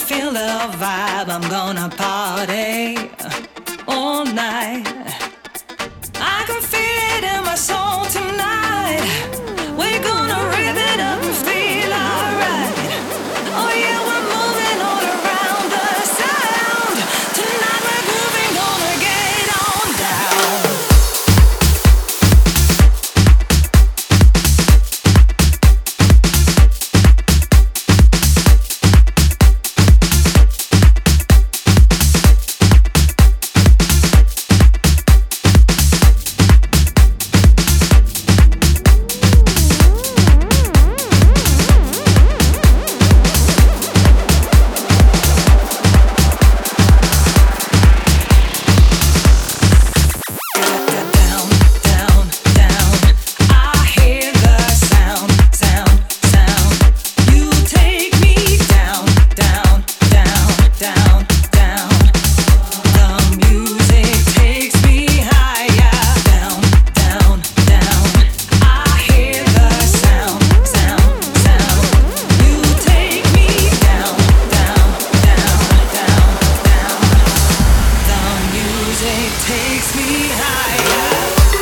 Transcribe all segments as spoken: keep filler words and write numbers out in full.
feel the vibe. I'm gonna party all night. I can feel it in my soul tonight. We're gonna rip it up and feel alright. Oh yeah, we're moving all around the sound. Tonight we're grooving, gonna get on down. Takes me higher.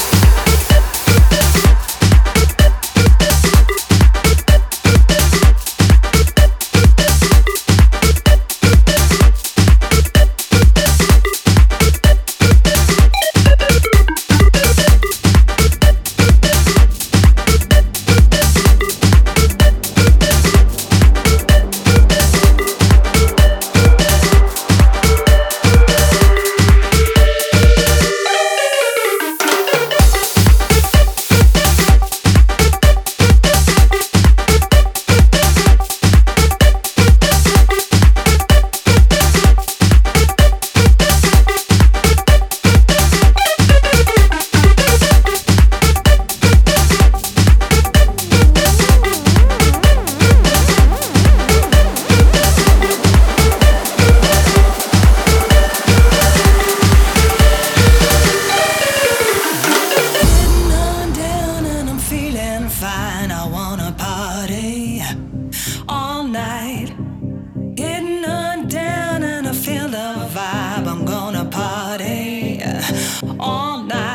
Fine, I wanna party all night. Getting on down and I feel the vibe. I'm gonna party all night.